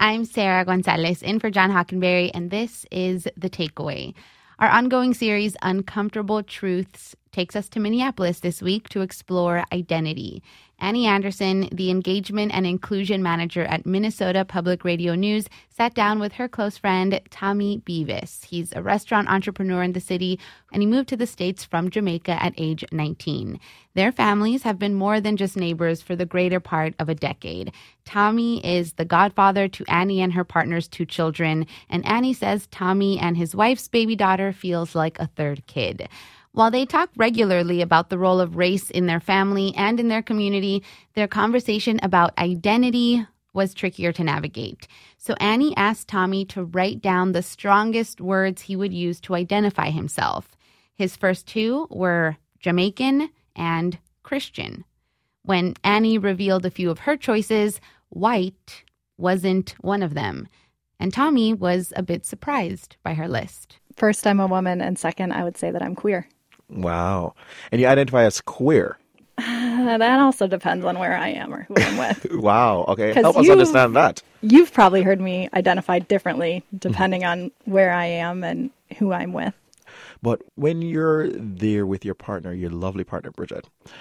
I'm Sarah Gonzalez in for John Hockenberry, and this is The Takeaway. Our ongoing series, Uncomfortable Truths, takes us to Minneapolis this week to explore identity. Annie Anderson, the engagement and inclusion manager at Minnesota Public Radio News, sat down with her close friend, Tommy Beavis. He's a restaurant entrepreneur in the city, and he moved to the States from Jamaica at age 19. Their families have been more than just neighbors for the greater part of a decade. Tommy is the godfather to Annie and her partner's 2 children, and Annie says Tommy and his wife's baby daughter feels like a third kid. While they talk regularly about the role of race in their family and in their community, their conversation about identity was trickier to navigate. So Annie asked Tommy to write down the strongest words he would use to identify himself. His first 2 were Jamaican and Christian. When Annie revealed a few of her choices, white wasn't one of them. And Tommy was a bit surprised by her list. First, I'm a woman, and second, I would say that I'm queer. Wow. And you identify as queer. That also depends on where I am or who I'm with. Wow. Okay. Help us understand that. You've probably heard me identify differently depending on where I am and who I'm with. But when you're there with your partner, your lovely partner, Bridget,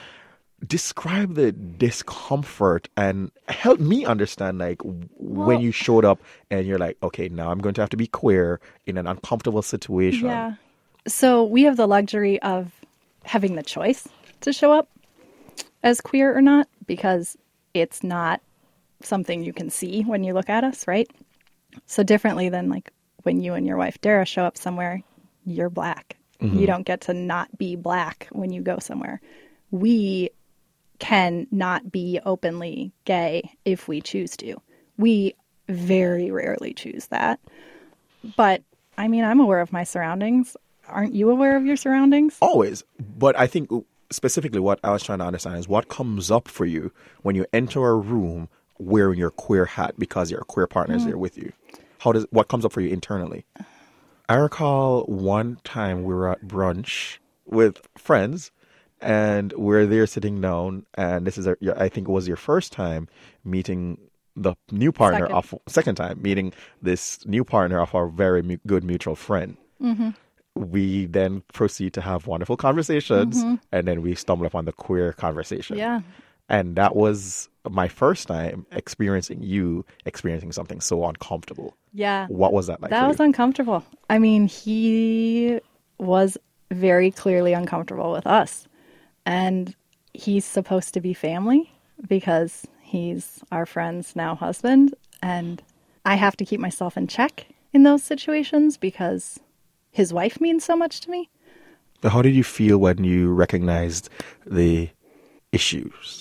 describe the discomfort and help me understand, like, when you showed up and you're like, okay, now I'm going to have to be queer in an uncomfortable situation. Yeah. So we have the luxury of having the choice to show up as queer or not, because it's not something you can see when you look at us, right? So differently than like when you and your wife Dara show up somewhere, you're black. Mm-hmm. You don't get to not be black when you go somewhere. We can not be openly gay if we choose to. We very rarely choose that. But I mean, I'm aware of my surroundings. Aren't you aware of your surroundings? Always. But I think specifically what I was trying to understand is what comes up for you when you enter a room wearing your queer hat because your queer partner is there with you. What comes up for you internally? I recall one time we were at brunch with friends and we're there sitting down, and this is I think it was your first time meeting the new partner second time meeting this new partner of our very good mutual friend. Mm-hmm. We then proceed to have wonderful conversations, and then we stumble upon the queer conversation. Yeah. And that was my first time experiencing something so uncomfortable. Yeah. What was that like? That was uncomfortable. I mean, he was very clearly uncomfortable with us. And he's supposed to be family because he's our friend's now husband. And I have to keep myself in check in those situations because his wife means so much to me. How did you feel when you recognized the issues?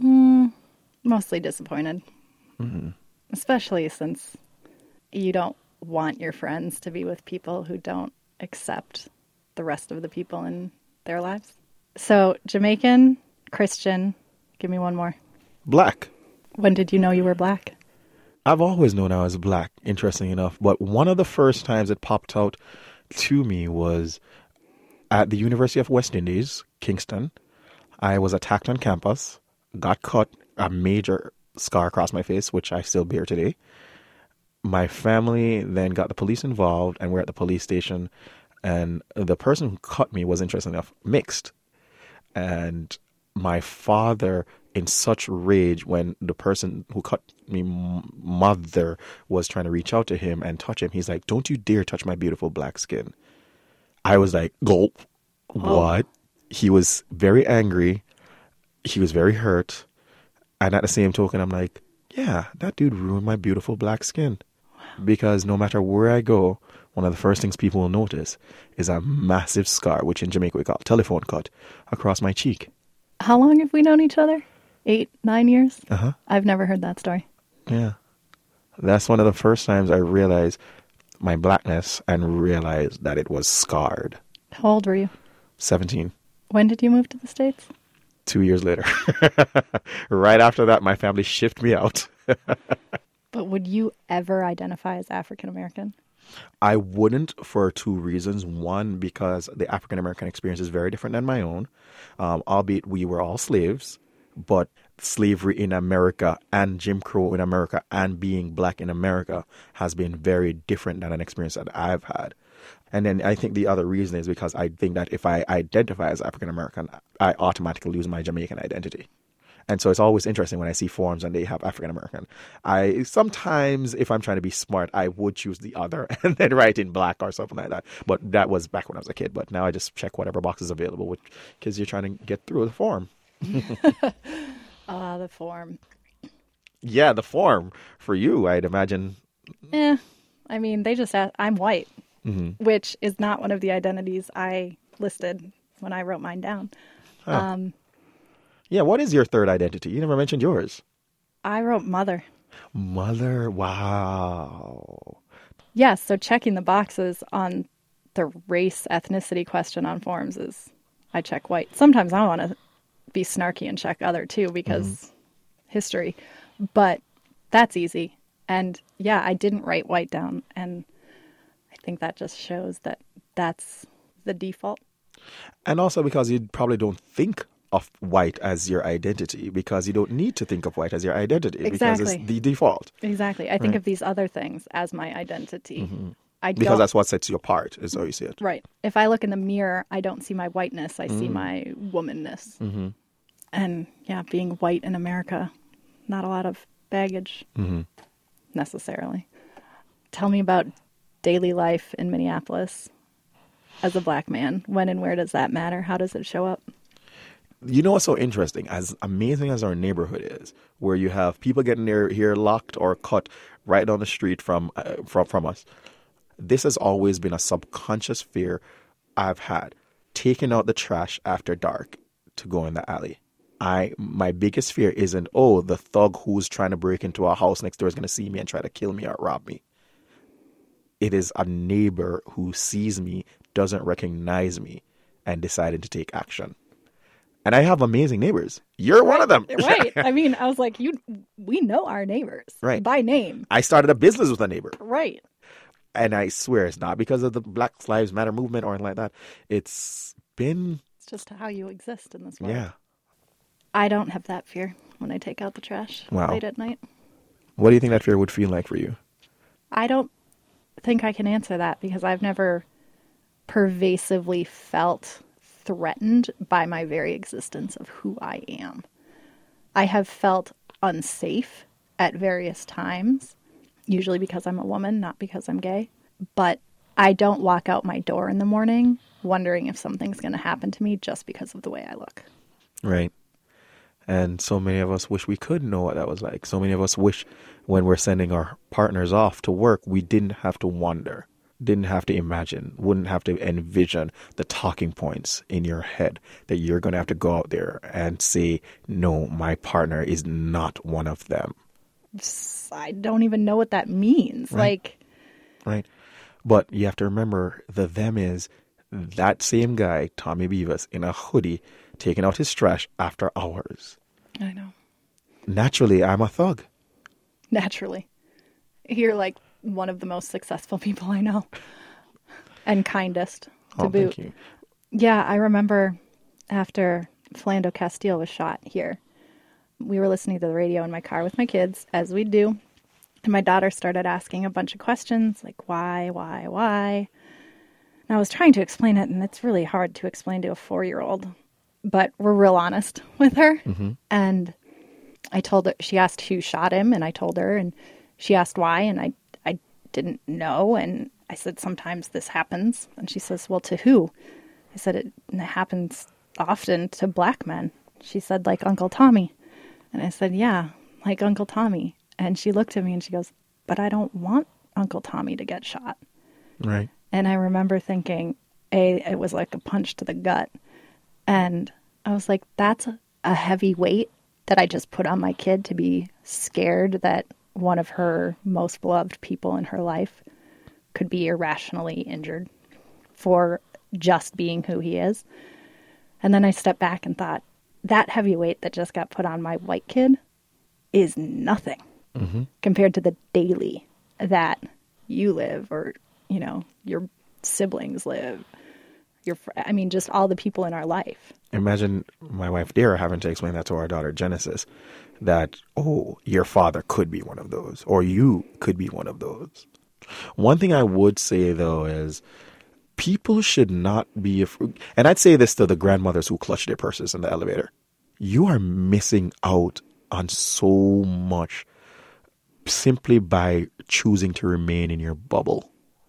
Mostly disappointed. Mm-hmm. Especially since you don't want your friends to be with people who don't accept the rest of the people in their lives. So, Jamaican, Christian, give me one more. Black. When did you know you were black? I've always known I was black, interesting enough. But one of the first times it popped out to me was at the University of West Indies, Kingston. I was attacked on campus, got cut, a major scar across my face, which I still bear today. My family then got the police involved, and we're at the police station. And the person who cut me was, interesting enough, mixed. And my father, in such rage when the person who cut me mother was trying to reach out to him and touch him, he's like, "Don't you dare touch my beautiful black skin." I was like, gulp. What? He was very angry. He was very hurt. And at the same token, I'm like, yeah, that dude ruined my beautiful black skin. Because no matter where I go, one of the first things people will notice is a massive scar, which in Jamaica we call telephone cut, across my cheek. How long have we known each other? 8, 9 years? Uh-huh. I've never heard that story. Yeah. That's one of the first times I realized my blackness and realized that it was scarred. How old were you? 17. When did you move to the States? 2 years later. Right after that, my family shipped me out. But would you ever identify as African American? I wouldn't, for 2 reasons. One, because the African American experience is very different than my own. Albeit we were all slaves, but slavery in America and Jim Crow in America and being black in America has been very different than an experience that I've had. And then I think the other reason is because I think that if I identify as African American, I automatically lose my Jamaican identity. And so it's always interesting when I see forms and they have African American. I sometimes, if I'm trying to be smart, I would choose the other and then write in black or something like that. But that was back when I was a kid. But now I just check whatever box is available because you're trying to get through the form. The form. Yeah, the form for you, I'd imagine. I mean, they just asked, I'm white, which is not one of the identities I listed when I wrote mine down. Huh. Yeah, what is your third identity? You never mentioned yours. I wrote mother. Mother, wow. Yes, so checking the boxes on the race ethnicity question on forms is I check white. Sometimes I want to be snarky and check other too because history, but that's easy. And yeah, I didn't write white down, and I think that just shows that that's the default. And also because you probably don't think of white as your identity, because you don't need to think of white as your identity because it's the default. Exactly. I think of these other things as my identity. Because that's what sets you apart, is how you see it. Right. If I look in the mirror, I don't see my whiteness. I see my womanness. And yeah, being white in America, not a lot of baggage necessarily. Tell me about daily life in Minneapolis as a black man. When and where does that matter? How does it show up? You know what's so interesting? As amazing as our neighborhood is, where you have people getting their hair locked or cut right down the street from us, this has always been a subconscious fear I've had. Taking out the trash after dark to go in the alley. My biggest fear isn't, the thug who's trying to break into our house next door is going to see me and try to kill me or rob me. It is a neighbor who sees me, doesn't recognize me, and decided to take action. And I have amazing neighbors. You're one of them. Right. I mean, I was like, we know our neighbors by name. I started a business with a neighbor. Right. And I swear it's not because of the Black Lives Matter movement or anything like that. It's just how you exist in this world. Yeah. I don't have that fear when I take out the trash late at night. What do you think that fear would feel like for you? I don't think I can answer that because I've never pervasively felt threatened by my very existence of who I am. I have felt unsafe at various times, usually because I'm a woman, not because I'm gay. But I don't walk out my door in the morning wondering if something's going to happen to me just because of the way I look. Right. And so many of us wish we could know what that was like. So many of us wish when we're sending our partners off to work, we didn't have to wonder, didn't have to imagine, wouldn't have to envision the talking points in your head that you're going to have to go out there and say, no, my partner is not one of them. I don't even know what that means. Right. But you have to remember the them is that same guy, Tommy Beavis, in a hoodie, taking out his trash after hours. I know. Naturally, I'm a thug. Naturally. You're like one of the most successful people I know. And kindest to boot. Thank you. Yeah, I remember after Philando Castile was shot here, we were listening to the radio in my car with my kids, as we do. And my daughter started asking a bunch of questions, like why? And I was trying to explain it, and it's really hard to explain to a 4-year-old. But we're real honest with her. Mm-hmm. And I told her, she asked who shot him, and I told her, and she asked why, and I didn't know. And I said, sometimes this happens. And she says, well, to who? I said, it happens often to black men. She said, like Uncle Tommy. And I said, yeah, like Uncle Tommy. And she looked at me and she goes, but I don't want Uncle Tommy to get shot. Right. And I remember thinking, it was like a punch to the gut. And I was like, that's a heavy weight that I just put on my kid to be scared that one of her most beloved people in her life could be irrationally injured for just being who he is. And then I stepped back and thought, that heavy weight that just got put on my white kid is nothing compared to the daily that you live or, your siblings live. just all the people in our life. Imagine my wife Dara having to explain that to our daughter Genesis, that, oh, your father could be one of those, or you could be one of those. One thing I would say, though, is people should not be afraid. And I'd say this to the grandmothers who clutch their purses in the elevator. You are missing out on so much simply by choosing to remain in your bubble.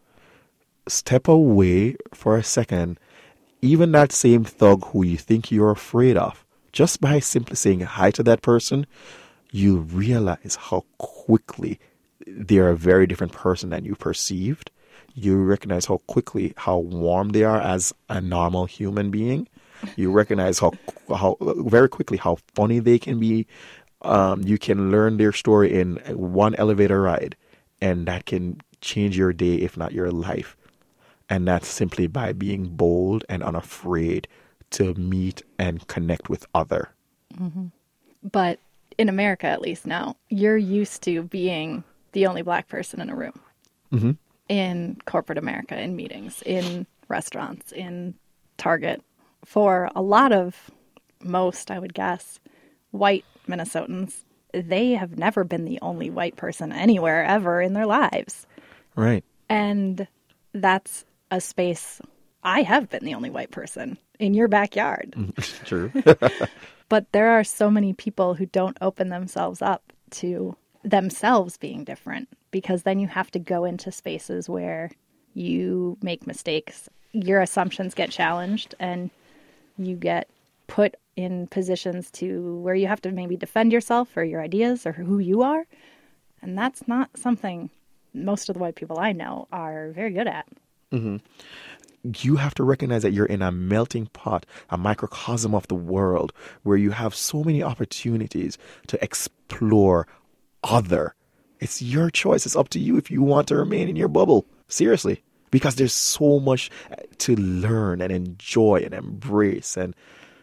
Step away for a second. Even that same thug who you think you're afraid of, just by simply saying hi to that person, you realize how quickly they're a very different person than you perceived. You recognize how warm they are as a normal human being. You recognize how very quickly how funny they can be. You can learn their story in one elevator ride, and that can change your day, if not your life. And that's simply by being bold and unafraid to meet and connect with other. Mm-hmm. But in America, at least now, you're used to being the only Black person in a room. Mm-hmm. In corporate America, in meetings, in restaurants, in Target. For a lot of most, I would guess, white Minnesotans, they have never been the only white person anywhere ever in their lives. Right. And that's a space. I have been the only white person in your backyard. True. But there are so many people who don't open themselves up to themselves being different, because then you have to go into spaces where you make mistakes. Your assumptions get challenged and you get put in positions to where you have to maybe defend yourself or your ideas or who you are. And that's not something most of the white people I know are very good at. Mm-hmm. You have to recognize that you're in a melting pot, a microcosm of the world, where you have so many opportunities to explore other. It's your choice. It's up to you if you want to remain in your bubble. Seriously. Because there's so much to learn and enjoy and embrace and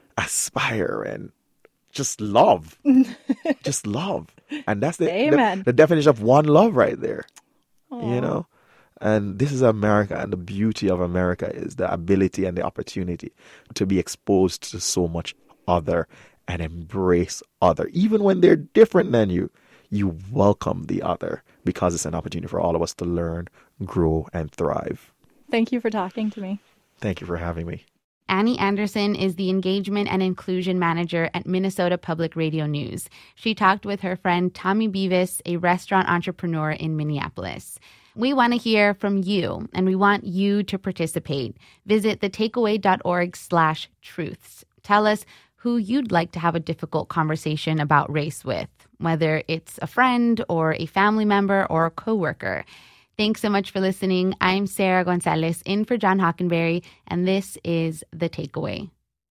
aspire and just love. Just love. And that's the definition of one love right there. Aww. You know? And this is America, and the beauty of America is the ability and the opportunity to be exposed to so much other and embrace other. Even when they're different than you, you welcome the other, because it's an opportunity for all of us to learn, grow, and thrive. Thank you for talking to me. Thank you for having me. Annie Anderson is the Engagement and Inclusion Manager at Minnesota Public Radio News. She talked with her friend Tommy Beavis, a restaurant entrepreneur in Minneapolis. We want to hear from you, and we want you to participate. Visit thetakeaway.org/truths. Tell us who you'd like to have a difficult conversation about race with, whether it's a friend or a family member or a coworker. Thanks so much for listening. I'm Sarah Gonzalez in for John Hockenberry, and this is The Takeaway.